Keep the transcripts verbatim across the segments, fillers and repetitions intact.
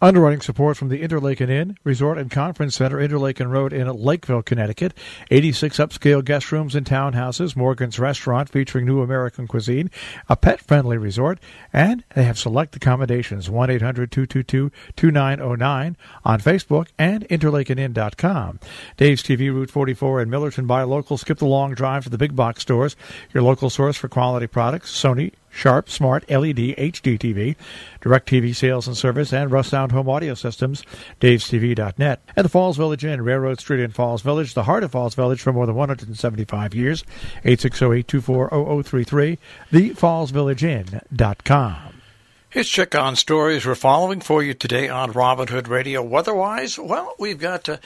Underwriting support from the Interlaken Inn, Resort and Conference Center, Interlaken Road in Lakeville, Connecticut. eighty-six upscale guest rooms and townhouses, Morgan's Restaurant featuring new American cuisine, a pet-friendly resort, and they have select accommodations, one eight hundred two two two two nine zero nine on Facebook and interlaken inn dot com. Dave's T V, Route forty-four in Millerton. Buy local, skip the long drive to the big box stores. Your local source for quality products, Sony, Sharp, Smart, L E D, H D T V, DirecTV Sales and Service, and Russ Sound Home Audio Systems, daves t v dot net. And the Falls Village Inn, Railroad Street in Falls Village, the heart of Falls Village for more than one hundred seventy-five years, eight six zero, eight two four, zero zero three three, the falls village inn dot com. Here's check on stories we're following for you today on Robin Hood Radio. Weather-wise, well, we've got uh,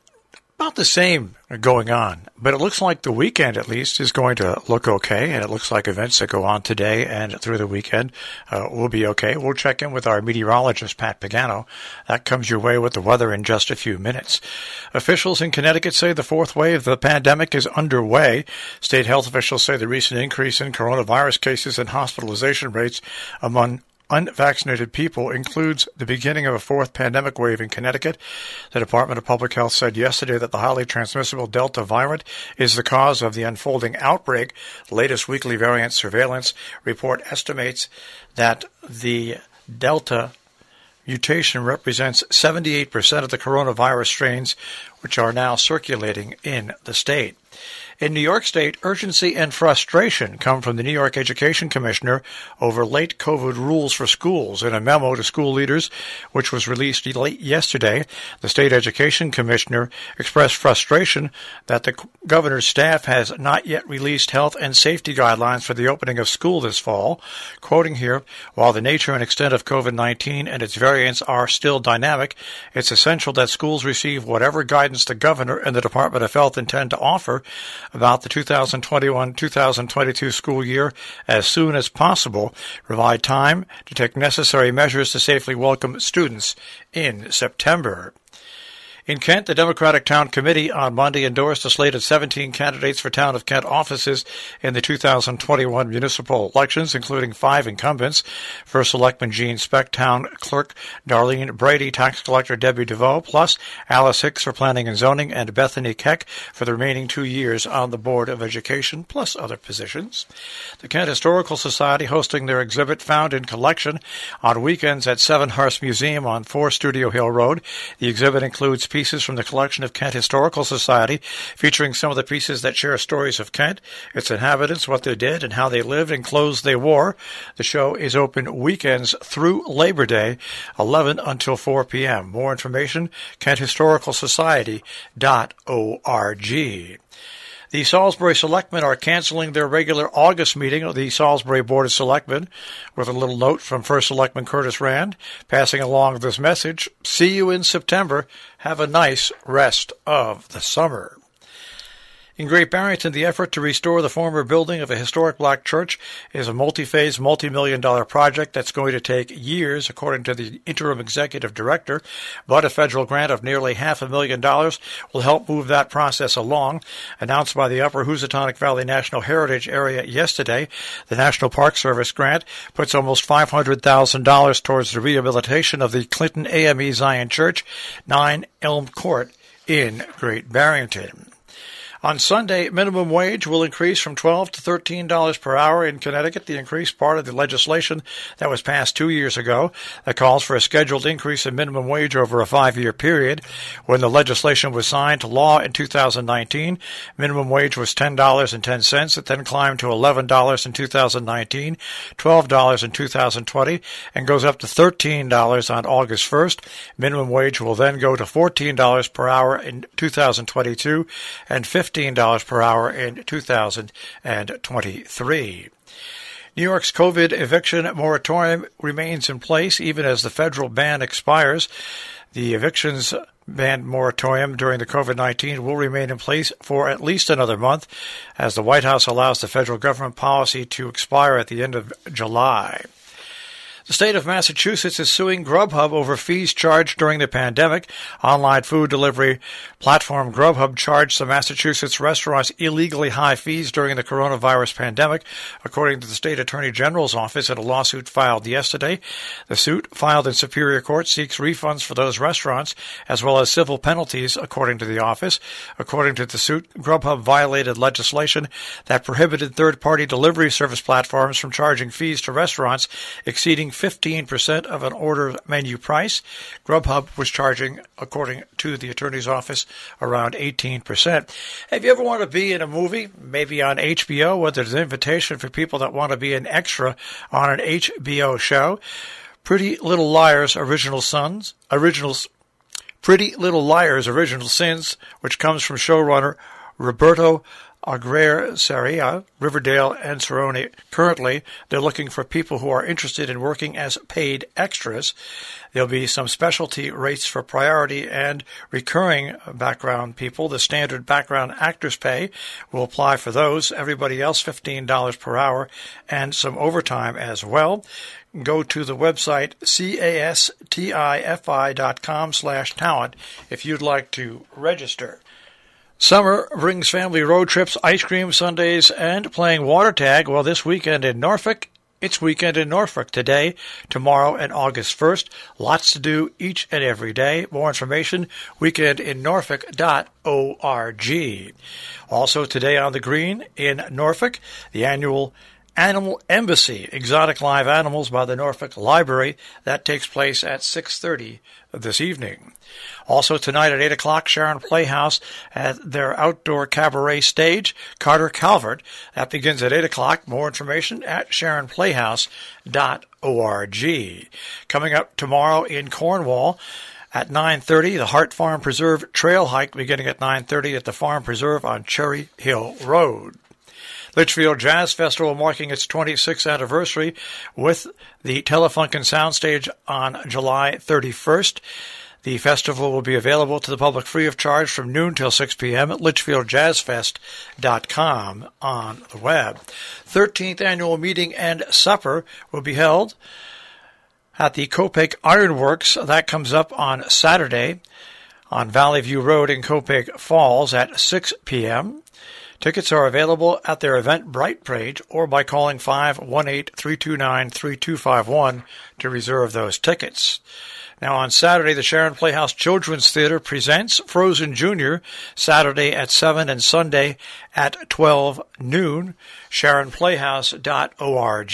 about the same going on, but it looks like the weekend, at least, is going to look okay, and it looks like events that go on today and through the weekend uh, will be okay. We'll check in with our meteorologist, Pat Pagano. That comes your way with the weather in just a few minutes. Officials in Connecticut say the fourth wave of the pandemic is underway. State health officials say the recent increase in coronavirus cases and hospitalization rates among unvaccinated people includes the beginning of a fourth pandemic wave in Connecticut. The Department of Public Health said yesterday that the highly transmissible Delta variant is the cause of the unfolding outbreak. The latest weekly variant surveillance report estimates that the Delta mutation represents seventy-eight percent of the coronavirus strains which are now circulating in the state. In New York State, urgency and frustration come from the New York Education Commissioner over late COVID rules for schools. In a memo to school leaders, which was released late yesterday, the State Education Commissioner expressed frustration that the governor's staff has not yet released health and safety guidelines for the opening of school this fall. Quoting here, while the nature and extent of COVID nineteen and its variants are still dynamic, it's essential that schools receive whatever guidance the governor and the Department of Health intend to offer about the two thousand twenty-one two thousand twenty-two school year as soon as possible, provide time to take necessary measures to safely welcome students in September. In Kent, the Democratic Town Committee on Monday endorsed a slate of seventeen candidates for Town of Kent offices in the two thousand twenty-one municipal elections, including five incumbents. First Selectman Gene Speck, Town Clerk Darlene Brady, Tax Collector Debbie DeVoe, plus Alice Hicks for Planning and Zoning, and Bethany Keck for the remaining two years on the Board of Education, plus other positions. The Kent Historical Society hosting their exhibit Found in Collection on weekends at Seven Hearst Museum on four Studio Hill Road. The exhibit includes pieces from the collection of Kent Historical Society, featuring some of the pieces that share stories of Kent, its inhabitants, what they did, and how they lived, and clothes they wore. The show is open weekends through Labor Day, eleven until four p.m. More information, kent historical society dot org. The Salisbury Selectmen are canceling their regular August meeting of the Salisbury Board of Selectmen, with a little note from First Selectman Curtis Rand, passing along this message: see you in September. Have a nice rest of the summer. In Great Barrington, the effort to restore the former building of a historic black church is a multi-phase, multi-million dollar project that's going to take years, according to the interim executive director, but a federal grant of nearly half a million dollars will help move that process along. Announced by the Upper Housatonic Valley National Heritage Area yesterday, the National Park Service grant puts almost five hundred thousand dollars towards the rehabilitation of the Clinton A M E Zion Church, nine Elm Court in Great Barrington. On Sunday, minimum wage will increase from twelve dollars to thirteen dollars per hour in Connecticut. The increase part of the legislation that was passed two years ago that calls for a scheduled increase in minimum wage over a five-year period. When the legislation was signed to law in two thousand nineteen, minimum wage was ten dollars and ten cents. It then climbed to eleven dollars in two thousand nineteen, twelve dollars in two thousand twenty, and goes up to thirteen dollars on August first. Minimum wage will then go to fourteen dollars per hour in two thousand twenty-two and fifteen dollars per hour in two thousand twenty-three. New York's COVID eviction moratorium remains in place even as the federal ban expires. The evictions ban moratorium during the COVID nineteen will remain in place for at least another month, as the White House allows the federal government policy to expire at the end of July. The state of Massachusetts is suing Grubhub over fees charged during the pandemic. Online food delivery platform Grubhub charged some Massachusetts restaurants illegally high fees during the coronavirus pandemic, according to the state attorney general's office in a lawsuit filed yesterday. The suit, filed in Superior Court, seeks refunds for those restaurants as well as civil penalties, according to the office. According to the suit, Grubhub violated legislation that prohibited third-party delivery service platforms from charging fees to restaurants exceeding fifteen percent of an order menu price. Grubhub was charging, according to the attorney's office, around eighteen percent. Have you ever wanted to be in a movie, maybe on H B O, where there's an invitation for people that want to be an extra on an H B O show? Pretty Little Liars Original Sons, Originals, Pretty Little Liars Original Sins, which comes from showrunner Roberto Aguirre Sarria, Riverdale and Cerrone. Currently, they're looking for people who are interested in working as paid extras. There'll be some specialty rates for priority and recurring background people. The standard background actors pay will apply for those. Everybody else, fifteen dollars per hour, and some overtime as well. Go to the website castifi dot com slash talent if you'd like to register. Summer brings family road trips, ice cream sundaes, and playing water tag. Well, this weekend in Norfolk, it's weekend in Norfolk today, tomorrow, and August first. Lots to do each and every day. More information, weekend in norfolk dot org. Also today on the green in Norfolk, the annual Animal Embassy, Exotic Live Animals by the Norfolk Library. That takes place at six thirty this evening. Also tonight at eight o'clock, Sharon Playhouse at their outdoor cabaret stage, Carter Calvert. That begins at eight o'clock. More information at sharon playhouse dot org. Coming up tomorrow in Cornwall, at nine thirty, the Hart Farm Preserve Trail Hike beginning at nine thirty at the Farm Preserve on Cherry Hill Road. Litchfield Jazz Festival marking its twenty-sixth anniversary with the Telefunken Soundstage on July thirty-first. The festival will be available to the public free of charge from noon till six p.m. at litchfield jazz fest dot com on the web. thirteenth Annual Meeting and Supper will be held at the Copake Ironworks. That comes up on Saturday on Valley View Road in Copake Falls at six p.m. Tickets are available at their Eventbrite page or by calling five one eight, three two nine, three two five one to reserve those tickets. Now on Saturday, the Sharon Playhouse Children's Theater presents Frozen Junior, Saturday at seven and Sunday at twelve noon, sharon playhouse dot org.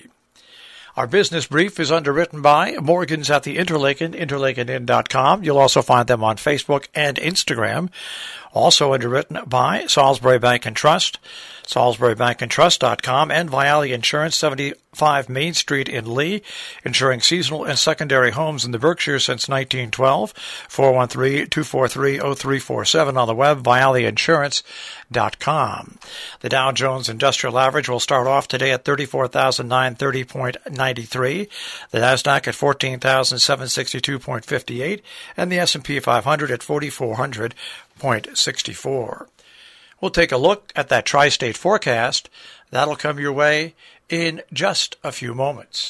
Our business brief is underwritten by Morgans at the Interlaken, interlaken inn dot com. You'll also find them on Facebook and Instagram. Also underwritten by Salisbury Bank and Trust, salisbury bank and trust dot com, and Viali Insurance, seventy-five Main Street in Lee, insuring seasonal and secondary homes in the Berkshires since nineteen twelve. four one three, two four three, zero three four seven on the web, viali insurance dot com. The Dow Jones Industrial Average will start off today at thirty-four thousand nine hundred thirty point nine three, the Nasdaq at fourteen thousand seven hundred sixty-two point five eight, and the S and P five hundred at forty-four hundred point six four. We'll take a look at that tri-state forecast. That'll come your way in just a few moments.